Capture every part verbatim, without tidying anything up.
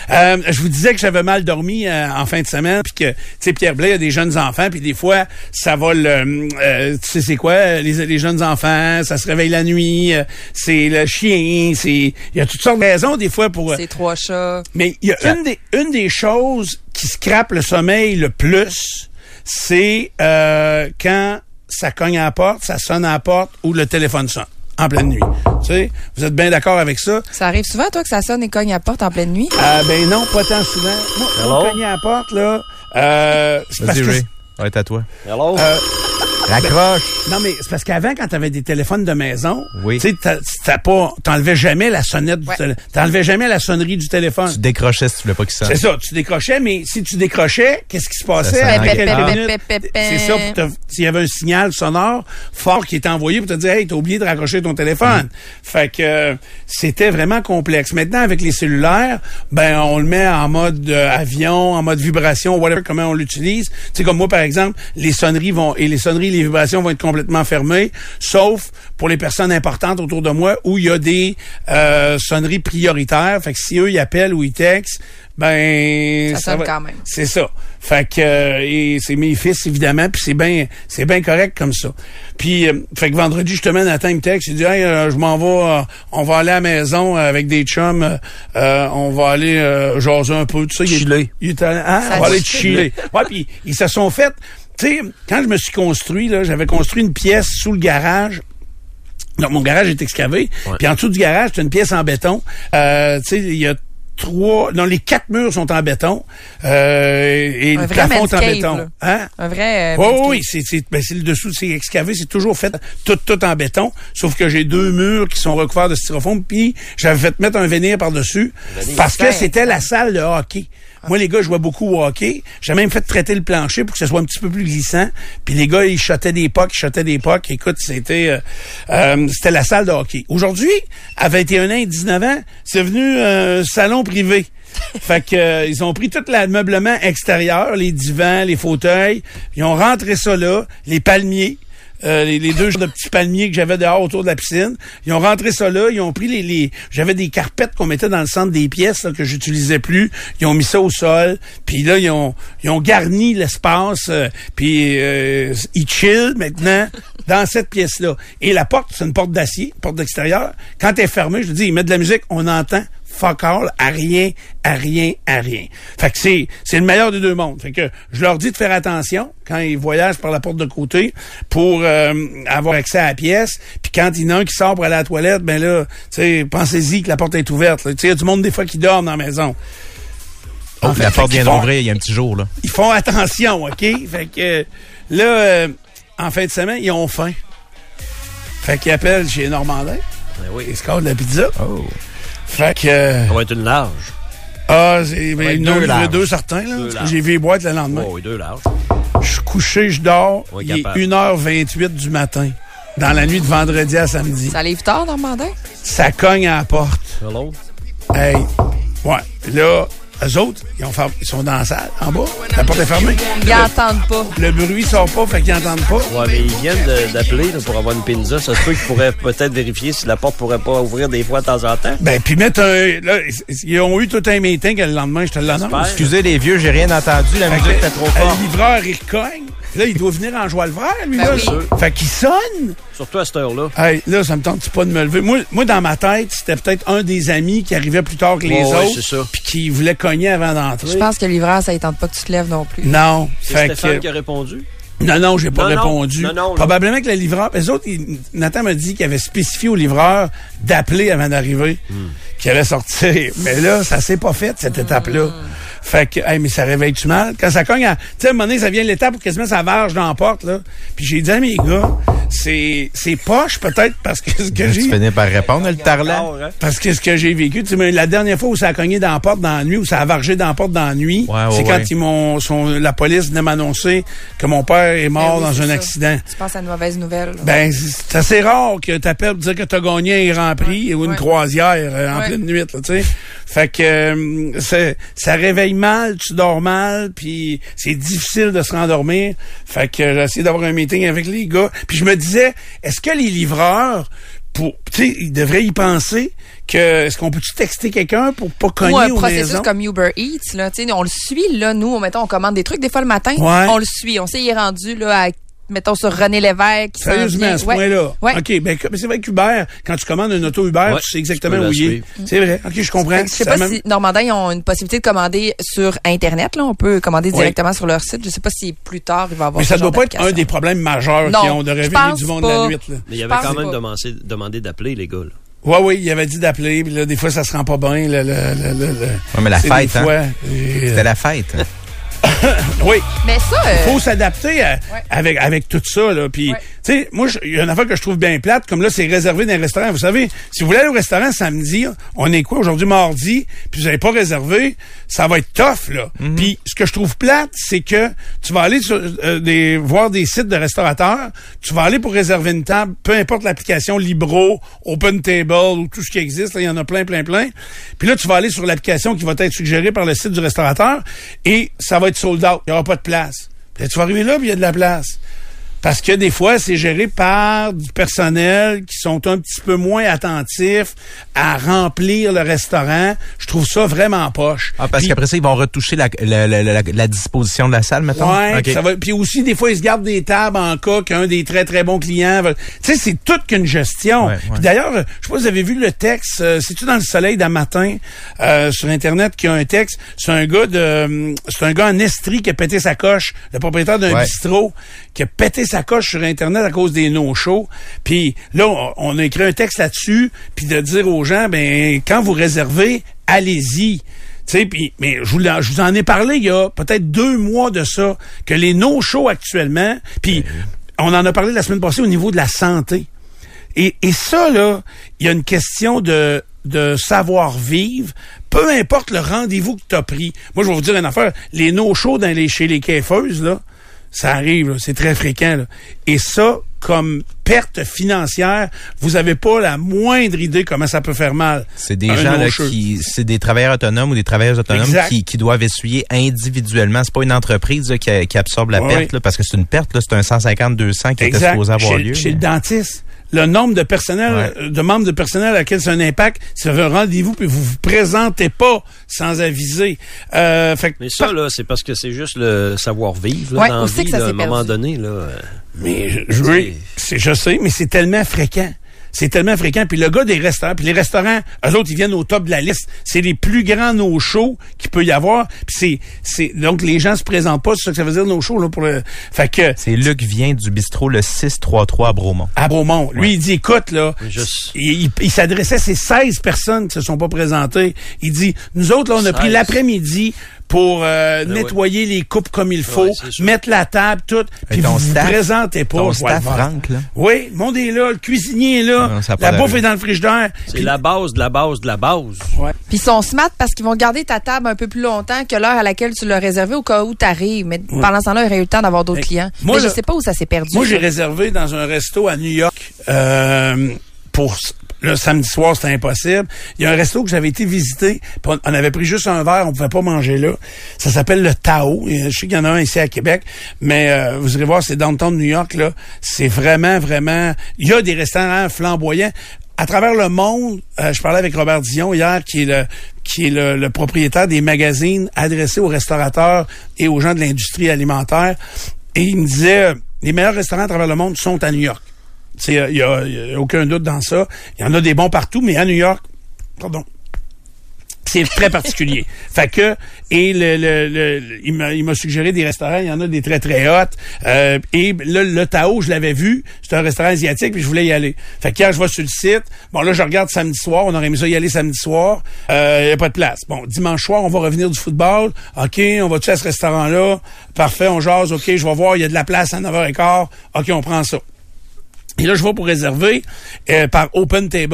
Euh, je vous disais que j'avais mal dormi euh, en fin de semaine, puis que, tu sais, Pierre Blais a des jeunes enfants, puis des fois, ça va le... Euh, tu sais, c'est quoi, les, les jeunes enfants, ça se réveille la nuit, euh, c'est le chien, c'est... Il y a toutes sortes de raisons, des fois, pour... Euh, c'est trois chats. Mais il y a une des, une des choses qui scrape le sommeil le plus, c'est euh, quand ça cogne à la porte, ça sonne à la porte ou le téléphone sonne en pleine nuit. Tu sais, vous êtes bien d'accord avec ça? Ça arrive souvent, toi, que ça sonne et cogne à la porte en pleine nuit? Ah, euh, ben non, pas tant souvent. Moi, moi cogner à la porte, là, euh, c'est parce Vas-y, que... Ray. Ouais, à toi. Hello? Euh, Raccroche. Ben, non, mais c'est parce qu'avant, quand t'avais des téléphones de maison, oui. tu sais, t'as, t'as pas, t'enlevais jamais la sonnette du ouais. téléphone. T'enlevais jamais la sonnerie du téléphone. Tu décrochais si tu voulais pas qu'il sonne. C'est ça, tu décrochais, mais si tu décrochais, qu'est-ce qui se passait? Ça Après quelques quelques minutes, minutes, c'est ça, pour te, s'il y avait un signal sonore fort qui était envoyé pour te dire, hey, t'as oublié de raccrocher ton téléphone. Mm. Fait que euh, c'était vraiment complexe. Maintenant, avec les cellulaires, ben, on le met en mode euh, avion, en mode vibration, whatever, comment on l'utilise. Tu sais, comme moi, par exemple, les sonneries vont, et les sonneries, les vibrations vont être complètement fermées, sauf pour les personnes importantes autour de moi où il y a des euh, sonneries prioritaires. Fait que si eux, ils appellent ou ils textent, ben... Ça, ça sonne va, quand même. C'est ça. Fait que euh, et c'est mes fils, évidemment, puis c'est bien c'est bien correct comme ça. Puis, euh, fait que vendredi, justement, Nathan me texte, il dit « Hey, euh, je m'en vais, euh, on va aller à la maison avec des chums, euh, on va aller euh, jaser un peu, tout ça. » Chiller. Il est allé, hein? On va aller chiller. Ouais, puis ils se sont fait... Tu sais, quand je me suis construit, là, j'avais construit une pièce sous le garage. Donc, mon garage est excavé. Ouais. Puis en dessous du garage, c'est une pièce en béton. Euh, tu sais, il y a trois... Non, les quatre murs sont en béton. Euh, et un le vrai plafond est en cave, béton. Là. Hein? Un vrai... Euh, oh, oui, c'est, c'est, ben, c'est le dessous, c'est excavé. C'est toujours fait tout, tout en béton. Sauf que j'ai deux murs qui sont recouverts de styrofoam. Puis j'avais fait mettre un vénir par-dessus. Parce que c'était la salle de hockey. Moi, les gars, je jouais beaucoup au hockey. J'ai même fait traiter le plancher pour que ce soit un petit peu plus glissant. Puis les gars, ils shottaient des pucks, ils shottaient des pucks. Écoute, c'était euh, euh, c'était la salle de hockey. Aujourd'hui, à vingt et un ans et dix-neuf ans, c'est devenu un euh, salon privé. Fait que euh, ils ont pris tout l'ameublement extérieur, les divans, les fauteuils. Ils ont rentré ça là, les palmiers. Euh, les, les deux genres de petits palmiers que j'avais dehors autour de la piscine. Ils ont rentré ça là. Ils ont pris les... les j'avais des carpettes qu'on mettait dans le centre des pièces là, que j'utilisais plus. Ils ont mis ça au sol. Puis là, ils ont, ils ont garni l'espace. Euh, puis euh, ils chillent maintenant dans cette pièce-là. Et la porte, c'est une porte d'acier, porte d'extérieur. Quand elle est fermée, je te dis, ils mettent de la musique, on entend fuck all, à rien, à rien, à rien. Fait que c'est, c'est le meilleur des deux mondes. Fait que je leur dis de faire attention quand ils voyagent par la porte de côté pour euh, avoir accès à la pièce. Puis quand il y en a un qui sort pour aller à la toilette, ben là, tu sais, pensez-y que la porte est ouverte. Tu sais, il y a du monde des fois qui dort dans la maison. Oh, en fait, la porte vient d'ouvrir il y a un petit jour, là. Ils font attention, OK? Fait que euh, là, euh, en fin de semaine, ils ont faim. Fait qu'ils appellent chez Normandin. Ben oui. Ils se cassent de la pizza. Oh. Fait que... Euh, ça va être une large. Ah, c'est... Ben, deux, deux, larges. deux certains, là. Deux J'ai vu les boîtes le lendemain. Oh, oui, deux larges. Je suis couché, je dors. Oui, il capable. est une heure vingt-huit du matin. Dans la nuit de vendredi à samedi. Ça livre tard, Normandin? Ça cogne à la porte. Hello? Hey. Ouais. Là... Eux autres, ils, ont fait, ils sont dans la salle, en bas. La porte est fermée. Ils n'entendent pas. Le bruit sort pas, fait qu'ils n'entendent pas. Ouais, mais ils viennent de, d'appeler là, pour avoir une pizza. Ça se peut qu'ils pourraient peut-être vérifier si la porte pourrait pas ouvrir des fois de temps en temps. Ben, puis mettre un... Là, ils ont eu tout un meeting que le lendemain, je te l'annonce. Excusez les vieux, j'ai rien entendu. La musique était trop forte. Le livreur, il cogne. Là, il doit venir en joie le vert, lui, ben là. Oui. Fait qu'il sonne. Surtout à cette heure-là. Hey, là, ça me tente pas de me lever. Moi, moi dans ma tête, c'était peut-être un des amis qui arrivait plus tard que les oh, autres. Ouais, c'est ça. Puis qui voulait cogner avant d'entrer. Je pense que le livreur, ça ne tente pas que tu te lèves non plus. Non. C'est fait Stéphane que... qui a répondu? Non, non, j'ai pas non, répondu. Non, non, Probablement que le livreur... Les autres, il, Nathan m'a dit qu'il avait spécifié au livreur d'appeler avant d'arriver, hmm. qu'il allait sortir. Mais là, ça s'est pas fait, cette étape-là. Hmm. Fait que, hey, mais ça réveille-tu mal? Quand ça cogne à... Tu sais, à un moment donné, ça vient l'étape où quasiment ça varge dans la porte, là. Puis j'ai dit à mes gars, c'est, c'est poche, peut-être, parce que ce que tu j'ai... Tu finis par répondre, le tarlant. Parce que ce que j'ai vécu, tu sais, la dernière fois où ça a cogné dans la porte dans la nuit, où ça a vargé dans la porte dans la nuit, ouais, ouais, c'est quand ouais. ils m'ont, son, la police venait m'annoncer que mon père est mort oui, dans un ça. accident. Tu penses à une mauvaise nouvelle. Là. Ben, c'est assez rare que t'appelles pour dire que t'as gagné un Grand Prix ouais, ou une ouais. croisière euh, en ouais. pleine nuit, là, tu sais. Fait que euh, c'est, ça réveille mal, tu dors mal, puis c'est difficile de se rendormir. Fait que j'ai essayé d'avoir un meeting avec les gars. Puis je me disais, est-ce que les livreurs pour, tu sais, il devrait y penser que, est-ce qu'on peut-tu texter quelqu'un pour pas cogner Ou un aux processus maisons? comme Uber Eats, là, tu sais, on le suit, là, nous, mettons, on commande des trucs, des fois le matin, ouais. on le suit, on sait, il est rendu, là, à mettons sur René Lévesque. Qui Sérieusement, à ce ouais. point-là. Ouais. OK, ben c'est vrai qu'Uber, quand tu commandes une auto Uber, ouais, tu sais exactement où il est. C'est vrai. OK, je comprends. Je sais pas même... si Normandin, ils ont une possibilité de commander sur Internet. Là, on peut commander directement oui. sur leur site. Je sais pas si plus tard, il va y avoir Mais ça doit pas être un des problèmes majeurs qui ont de réveiller du monde pas. la nuit. Là. Mais il y avait quand même demandé, demandé d'appeler, les gars. Là. Oui, oui, il avait dit d'appeler. Puis là, des fois, ça se rend pas bien. Là, là, là, là, là. Oui, mais la fête, hein? Fois, et... C'était la fête. Oui. Mais ça. Il euh... faut s'adapter à, ouais. avec, avec tout ça, là. Puis, ouais. tu sais, moi, il y a une affaire que je trouve bien plate, comme là, c'est réservé dans un restaurant. Vous savez, si vous voulez aller au restaurant samedi, on est quoi aujourd'hui, mardi, puis vous n'avez pas réservé, ça va être tough, là. Mm-hmm. Puis, ce que je trouve plate, c'est que tu vas aller sur, euh, des, voir des sites de restaurateurs, tu vas aller pour réserver une table, peu importe l'application Libro, Open Table ou tout ce qui existe, il y en a plein, plein, plein. Puis là, tu vas aller sur l'application qui va être suggérée par le site du restaurateur et ça va être sold out. Il n'y aura pas de place. Puis là, tu vas arriver là, puis il y a de la place. Parce que des fois, c'est géré par du personnel qui sont un petit peu moins attentifs à remplir le restaurant. Je trouve ça vraiment poche. Ah, parce puis, qu'après ça, ils vont retoucher la, la, la, la, la disposition de la salle, mettons? Ouais, okay. ça va. Puis aussi, des fois, ils se gardent des tables en cas qu'un des très, très bons clients veut... Tu sais, c'est toute qu'une gestion. Ouais, ouais. Puis d'ailleurs, je sais pas si vous avez vu le texte, euh, c'est-tu dans le Soleil d'un matin, euh, sur Internet, qui a un texte, c'est un gars de... C'est un gars en Estrie qui a pété sa coche, le propriétaire d'un ouais. bistrot, qui a pété sa coche sur Internet à cause des no-shows. Puis là, on, on a écrit un texte là-dessus, puis de dire aux gens, ben quand vous réservez, allez-y. Tu sais, puis mais je vous, je vous en ai parlé il y a peut-être deux mois de ça, que les no-shows actuellement, puis mmh. on en a parlé la semaine passée au niveau de la santé. Et, et ça, là, il y a une question de de savoir-vivre, peu importe le rendez-vous que tu as pris. Moi, je vais vous dire une affaire, les no-shows dans les, chez les caifeuses, là, ça arrive, là, c'est très fréquent. Là. Et ça, comme perte financière, vous avez pas la moindre idée comment ça peut faire mal. C'est des gens là, qui, c'est des travailleurs autonomes ou des travailleurs autonomes qui, qui doivent essuyer individuellement. C'est pas une entreprise là, qui, qui absorbe la ouais. perte, là, parce que c'est une perte, là, c'est un cent cinquante deux cents qui exact. était supposé avoir chez, lieu. Chez mais... le dentiste. Le nombre de personnel, ouais. de membres de personnel à laquelle c'est un impact, si vous avez un rendez-vous puis vous vous présentez pas sans aviser. Euh, fait que mais ça, là, c'est parce que c'est juste le savoir-vivre, là, ouais, dans la vie, là, à un perdu. moment donné, là. Mais, je, je, oui, c'est, je sais, mais c'est tellement fréquent. C'est tellement fréquent. Puis le gars des restaurants, puis les restaurants, eux autres, ils viennent au top de la liste. C'est les plus grands no-shows qu'il peut y avoir. Puis c'est, c'est, donc les gens se présentent pas, c'est ça que ça veut dire no-show, là, pour le, fait que. C'est Luc vient du bistrot le six trois trois à Bromont. À Bromont. Lui, ouais. il dit, écoute, là, Juste... il, il, il s'adressait à ces seize personnes qui se sont pas présentées. Il dit, nous autres, là, on a seize pris l'après-midi pour euh, ben nettoyer ouais. les coupes comme il faut, ouais, mettre la table, tout, puis vous vous présentez pas. Ton staff Franck, là. Oui, le monde est là, le cuisinier est là, non, la bouffe est dans le frigidaire. C'est pis... la base de la base de la base. Ouais. Puis ils sont smart parce qu'ils vont garder ta table un peu plus longtemps que l'heure à laquelle tu l'as réservée au cas où tu arrives. Mais ouais. pendant ce temps-là, il aurait eu le temps d'avoir d'autres hey, clients. Moi, Mais je là, sais pas où ça s'est perdu. Moi, j'ai réservé dans un resto à New York euh, pour... Le samedi soir, c'était impossible. Il y a un resto que j'avais été visiter, on, on avait pris juste un verre, on pouvait pas manger là. Ça s'appelle le Tao. Je sais qu'il y en a un ici à Québec, mais euh, vous irez voir, c'est downtown New York, là. C'est vraiment, vraiment... Il y a des restaurants flamboyants. À travers le monde, euh, je parlais avec Robert Dion hier, qui est le qui est le, le propriétaire des magazines adressés aux restaurateurs et aux gens de l'industrie alimentaire. Et il me disait, euh, les meilleurs restaurants à travers le monde sont à New York. Il n'y a, a aucun doute dans ça. Il y en a des bons partout, mais à New York, pardon, c'est très particulier. Fait que, et le, le, le, il, m'a, il m'a suggéré des restaurants, il y en a des très, très hot. Euh, et le, le Tao, je l'avais vu, c'est un restaurant asiatique, puis je voulais y aller. Fait que quand je vais sur le site, bon là, je regarde samedi soir, on aurait aimé ça y aller samedi soir, il euh, n'y a pas de place. Bon, dimanche soir, on va revenir du football. OK, on va-tu à ce restaurant-là? Parfait, on jase, OK, je vais voir, il y a de la place à neuf heures quinze. OK, on prend ça. Et là, je vais pour réserver euh, par Open Table.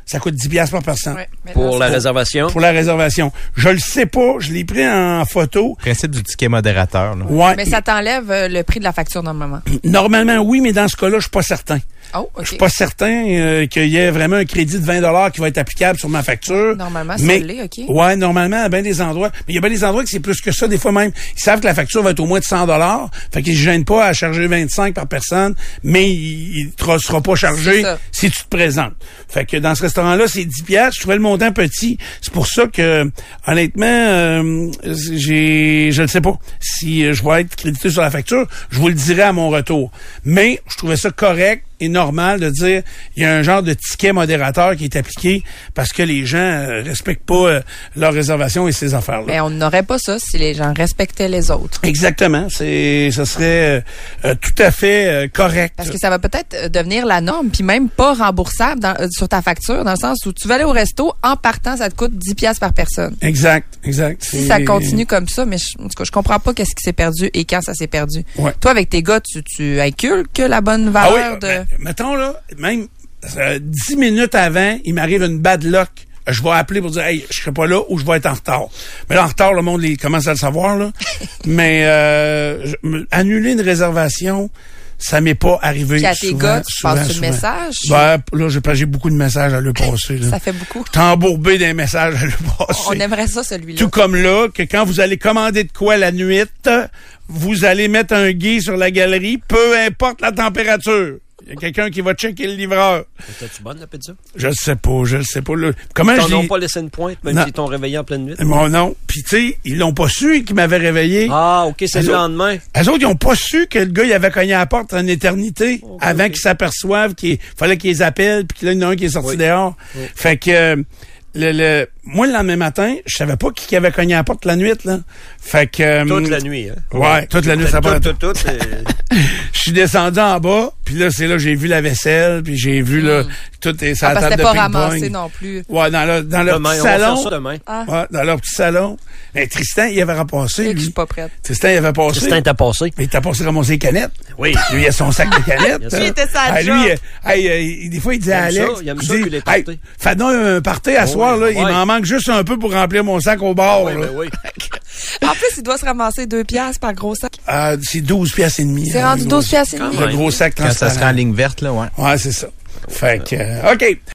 ça coûte dix piastres par personne. Ouais, pour la pour, réservation? Pour la réservation. Je le sais pas, je l'ai pris en photo. Principe du ticket modérateur. Là. Ouais. Mais ça t'enlève euh, le prix de la facture normalement. Normalement, oui, mais dans ce cas-là, je suis pas certain. Oh, OK. Je suis pas certain euh, qu'il y ait vraiment un crédit de vingt dollars qui va être applicable sur ma facture. Normalement, ça mais, l'est, OK. Ouais, normalement, à bien des endroits. Mais il y a bien des endroits que c'est plus que ça. Des fois même, ils savent que la facture va être au moins de cent dollars. Fait qu'ils se gênent pas à charger vingt-cinq par personne, mais il ne sera pas chargé si tu te présentes. Fait que dans ce restaurant-là, c'est dix piastres. Je trouvais le montant petit. C'est pour ça que, honnêtement, euh, j'ai, je ne sais pas si je vais être crédité sur la facture. Je vous le dirai à mon retour. Mais je trouvais ça correct et normal de dire il y a un genre de ticket modérateur qui est appliqué parce que les gens euh, respectent pas euh, leur réservation et ces affaires-là. Mais on n'aurait pas ça si les gens respectaient les autres. Exactement. C'est, ce serait euh, euh, tout à fait euh, correct. Parce que ça va peut-être devenir la norme, puis même pas remboursable dans, euh, sur ta facture, dans le sens où tu vas aller au resto, en partant, ça te coûte dix piastres par personne. Exact, exact. Si ça continue comme ça, mais je, en tout cas, je comprends pas qu'est-ce qui s'est perdu et quand ça s'est perdu. Ouais. Toi, avec tes gars, tu, tu inculques la bonne valeur ah oui, de... Ben, mettons, là, même euh, dix minutes avant, il m'arrive une bad luck. Je vais appeler pour dire, hey, je serai pas là ou je vais être en retard. Mais là, en retard, le monde les commence à le savoir, là. Mais euh, je, me, annuler une réservation, ça m'est pas arrivé. Puis à souvent, tes gars, tu souvent, passes le souvent. message? Ben, là, j'ai, j'ai beaucoup de messages à le passer. Là. Ça fait beaucoup. T'embourbé des messages à le passer. On aimerait ça, celui-là. Tout comme là, que quand vous allez commander de quoi la nuit, vous allez mettre un guet sur la galerie, peu importe la température. Il y a quelqu'un qui va checker le livreur. Était-tu bonne, la pizza? Je le sais pas, je le sais pas. Là. Comment Ils je t'en dis... ont pas laissé une pointe, même s'ils t'ont réveillé en pleine nuit? Mon nom. Puis, tu sais, ils l'ont pas su qu'ils m'avaient réveillé. Ah, OK, c'est Eux le autres- lendemain. Eux autres, ils ont pas su que le gars, il avait cogné à la porte en éternité Okay, avant okay. qu'ils s'aperçoivent qu'il fallait qu'ils les appellent puis qu'il y en a un qui est sorti Oui. dehors. Oui. Fait que... euh, Le, le, moi, le lendemain matin, je savais pas qui, qui avait cogné à la porte la nuit, là. Fait que... euh, Toute la nuit, hein? Ouais, toute la nuit, ça Tout, part. tout, tout. euh, Je suis descendu en bas, puis là, c'est là que j'ai vu la vaisselle, puis j'ai vu, là, tout est sur Ah, la parce que table c'était de pas ping-pong. ramassé non plus. Ouais, dans, le, dans leur demain, petit on va salon. faire ça demain. Ah, Ouais, dans leur petit salon. Mais Tristan, il avait ramassé, c'est que je lui. suis pas prête. Tristan, il avait passé. Tristan t'a passé. Mais il t'a passé ramasser les canettes. Oui. Lui, il a son sac de canettes. Bien sûr. Lui, il était sa Ah, job. lui, euh, hey, euh, il- des fois, il disait à Il aime Alex. ça, il aime il ça, dit, lui, les hey, parties. fais donc un party à Oh, soir, là. oui, Il ouais. m'en manque juste un peu pour remplir mon sac au bord, Oui, là. oui, oui. En plus, il doit se ramasser deux piastres par gros sac. Ah, c'est douze piastres et demi. C'est hein, rendu le douze gros- piastres et demi. Le gros sac Quand ça transparent. sera en ligne verte, là, ouais. Ouais, c'est ça. Fait que, euh, OK.